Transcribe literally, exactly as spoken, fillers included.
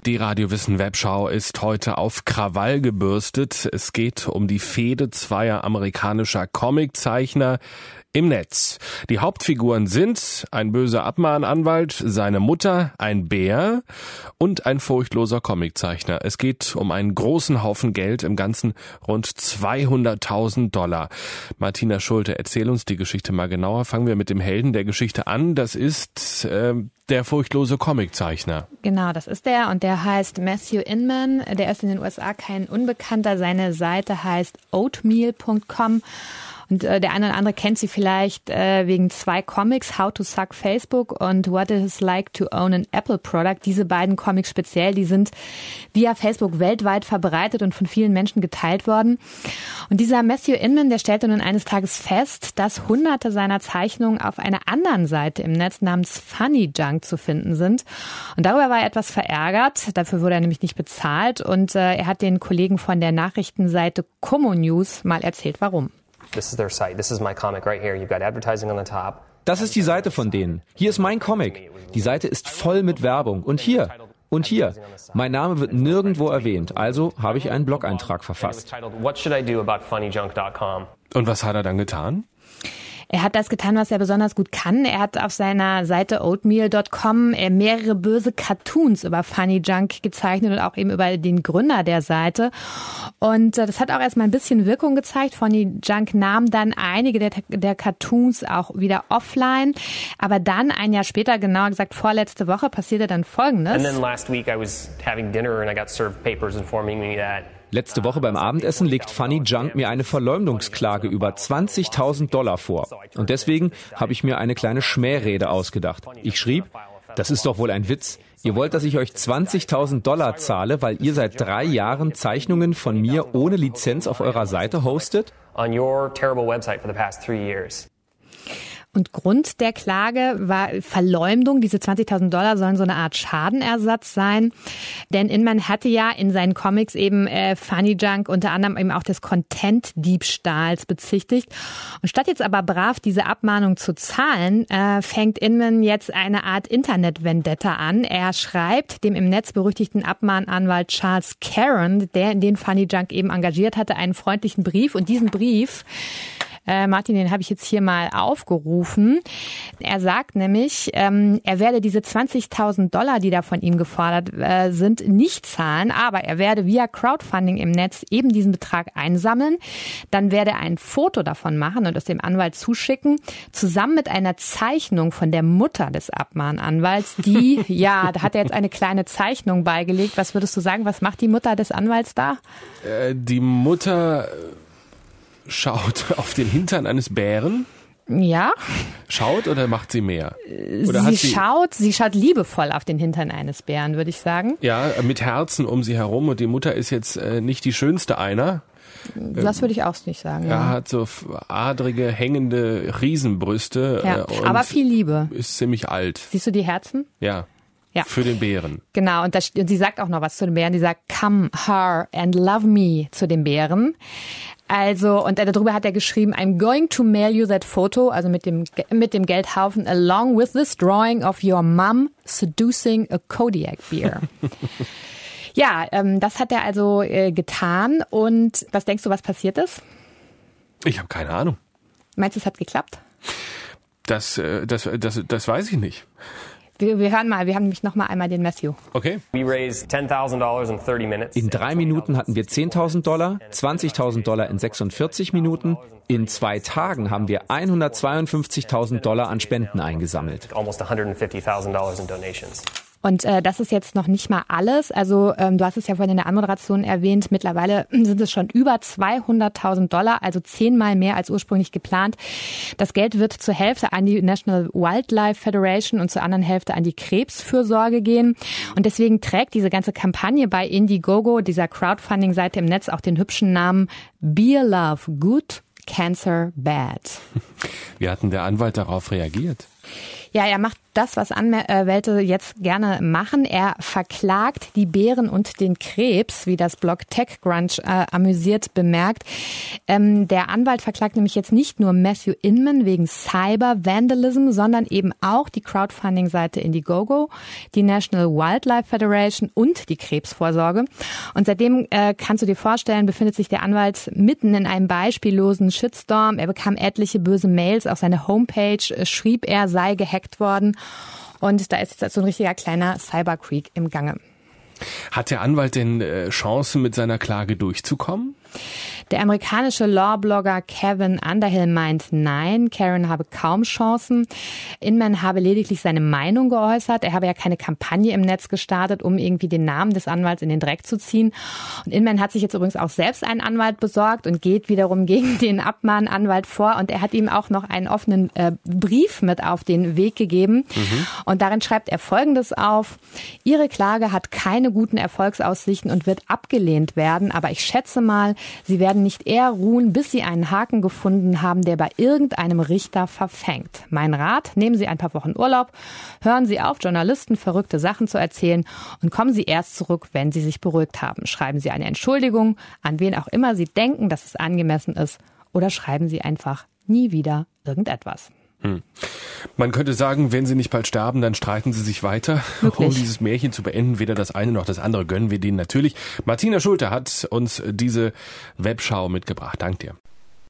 Die Radiowissen Webschau ist heute auf Krawall gebürstet. Es geht um die Fehde zweier amerikanischer Comiczeichner im Netz. Die Hauptfiguren sind ein böser Abmahnanwalt, seine Mutter, ein Bär und ein furchtloser Comiczeichner. Es geht um einen großen Haufen Geld, im Ganzen rund zweihunderttausend Dollar. Martina Schulte, erzähl uns die Geschichte mal genauer. Fangen wir mit dem Helden der Geschichte an. Das ist äh, der furchtlose Comiczeichner. Genau, das ist der und der heißt Matthew Inman. Der ist in den U S A kein Unbekannter. Seine Seite heißt oatmeal punkt com. Und äh, der eine oder andere kennt sie vielleicht äh, wegen zwei Comics, How to Suck Facebook und What It Is Like to Own an Apple Product. Diese beiden Comics speziell, die sind via Facebook weltweit verbreitet und von vielen Menschen geteilt worden. Und dieser Matthew Inman, der stellte nun eines Tages fest, dass hunderte seiner Zeichnungen auf einer anderen Seite im Netz namens Funny Junk zu finden sind. Und darüber war er etwas verärgert. Dafür wurde er nämlich nicht bezahlt. Und äh, er hat den Kollegen von der Nachrichtenseite Como News mal erzählt, warum. This is their site. This is my comic right here. You've got advertising on the top. Das ist die Seite von denen. Hier ist mein Comic. Die Seite ist voll mit Werbung. Und hier, und hier. Mein Name wird nirgendwo erwähnt. Also habe ich einen Blog-Eintrag verfasst. What should I do about funny junk dot com? Und was hat er dann getan? Er hat das getan, was er besonders gut kann. Er hat auf seiner Seite oatmeal punkt com mehrere böse Cartoons über Funny Junk gezeichnet und auch eben über den Gründer der Seite. Und das hat auch erstmal ein bisschen Wirkung gezeigt. Funny Junk nahm dann einige der, der Cartoons auch wieder offline. Aber dann, ein Jahr später, genauer gesagt vorletzte Woche, passierte dann Folgendes. And then last week I was having dinner and I got served papers informing me that Letzte Woche beim Abendessen legt Funny Junk mir eine Verleumdungsklage über zwanzigtausend Dollar vor. Und deswegen habe ich mir eine kleine Schmährede ausgedacht. Ich schrieb, das ist doch wohl ein Witz. Ihr wollt, dass ich euch zwanzigtausend Dollar zahle, weil ihr seit drei Jahren Zeichnungen von mir ohne Lizenz auf eurer Seite hostet? on your terrible website for the past three years. Und Grund der Klage war Verleumdung. Diese zwanzigtausend Dollar sollen so eine Art Schadenersatz sein. Denn Inman hatte ja in seinen Comics eben äh, Funny Junk unter anderem eben auch des Content-Diebstahls bezichtigt. Und statt jetzt aber brav diese Abmahnung zu zahlen, äh, fängt Inman jetzt eine Art Internet-Vendetta an. Er schreibt dem im Netz berüchtigten Abmahnanwalt Charles Caron, der in den Funny Junk eben engagiert hatte, einen freundlichen Brief. Und diesen Brief Äh, Martin, den habe ich jetzt hier mal aufgerufen. Er sagt nämlich, ähm, er werde diese zwanzigtausend Dollar, die da von ihm gefordert äh, sind, nicht zahlen, aber er werde via Crowdfunding im Netz eben diesen Betrag einsammeln. Dann werde er ein Foto davon machen und es dem Anwalt zuschicken, zusammen mit einer Zeichnung von der Mutter des Abmahnanwalts, die, ja, da hat er jetzt eine kleine Zeichnung beigelegt. Was würdest du sagen, was macht die Mutter des Anwalts da? Äh, die Mutter schaut auf den Hintern eines Bären. Ja. Schaut oder macht sie mehr? Oder sie, hat sie schaut, sie schaut liebevoll auf den Hintern eines Bären, würde ich sagen. Ja, mit Herzen um sie herum und die Mutter ist jetzt äh, nicht die schönste einer. Das würde ich auch nicht sagen. Er Ja. hat so adrige, hängende Riesenbrüste. Ja, äh, und aber viel Liebe. Ist ziemlich alt. Siehst du die Herzen? Ja. Ja. Für den Bären. Genau, und, das, und sie sagt auch noch was zu den Bären. Die sagt, come, her and love me zu den Bären. Also, und darüber hat er geschrieben, I'm going to mail you that photo, also mit dem, mit dem Geldhaufen, along with this drawing of your mom seducing a Kodiak beer. Ja, ähm, das hat er also äh, getan. Und was denkst du, was passiert ist? Ich habe keine Ahnung. Meinst du, es hat geklappt? Das, äh, das, das, das weiß ich nicht. Wir, wir hören mal, wir haben nämlich noch mal einmal den Matthew. Okay. We raised ten thousand dollars in thirty minutes. In drei Minuten hatten wir zehntausend Dollar, zwanzigtausend Dollar in sechsundvierzig Minuten. In zwei Tagen haben wir hundertzweiundfünfzigtausend Dollar an Spenden eingesammelt. Almost one hundred fifty thousand dollars in donations. Und äh, das ist jetzt noch nicht mal alles. Also ähm, du hast es ja vorhin in der Anmoderation erwähnt. Mittlerweile sind es schon über zweihunderttausend Dollar, also zehnmal mehr als ursprünglich geplant. Das Geld wird zur Hälfte an die National Wildlife Federation und zur anderen Hälfte an die Krebsfürsorge gehen. Und deswegen trägt diese ganze Kampagne bei Indiegogo, dieser Crowdfunding-Seite im Netz, auch den hübschen Namen Beer Love Good, Cancer Bad. Wie hat denn der Anwalt darauf reagiert? Ja, er macht das, was Anwälte jetzt gerne machen. Er verklagt die Bären und den Krebs, wie das Blog TechCrunch äh, amüsiert bemerkt. Ähm, der Anwalt verklagt nämlich jetzt nicht nur Matthew Inman wegen Cyber-Vandalism, sondern eben auch die Crowdfunding-Seite Indiegogo, die National Wildlife Federation und die Krebsvorsorge. Und seitdem, äh, kannst du dir vorstellen, befindet sich der Anwalt mitten in einem beispiellosen Shitstorm. Er bekam etliche böse Mails, auf seine Homepage äh, schrieb er, sei gehackt worden. Und da ist jetzt so ein richtiger kleiner Cyberkrieg im Gange. Hat der Anwalt denn äh, Chancen, mit seiner Klage durchzukommen? Der amerikanische Law-Blogger Kevin Underhill meint, nein, Karen habe kaum Chancen. Inman habe lediglich seine Meinung geäußert. Er habe ja keine Kampagne im Netz gestartet, um irgendwie den Namen des Anwalts in den Dreck zu ziehen. Und Inman hat sich jetzt übrigens auch selbst einen Anwalt besorgt und geht wiederum gegen den Abmahnanwalt vor. Und er hat ihm auch noch einen offenen äh, Brief mit auf den Weg gegeben. Mhm. Und darin schreibt er Folgendes auf: Ihre Klage hat keine guten Erfolgsaussichten und wird abgelehnt werden. Aber ich schätze mal, Sie werden nicht eher ruhen, bis Sie einen Haken gefunden haben, der bei irgendeinem Richter verfängt. Mein Rat, nehmen Sie ein paar Wochen Urlaub, hören Sie auf, Journalisten verrückte Sachen zu erzählen und kommen Sie erst zurück, wenn Sie sich beruhigt haben. Schreiben Sie eine Entschuldigung, an wen auch immer Sie denken, dass es angemessen ist, oder schreiben Sie einfach nie wieder irgendetwas. Hm. Man könnte sagen, wenn sie nicht bald sterben, dann streiten sie sich weiter. Wirklich? Um dieses Märchen zu beenden, weder das eine noch das andere gönnen wir denen natürlich. Martina Schulte hat uns diese Webschau mitgebracht. Dank dir.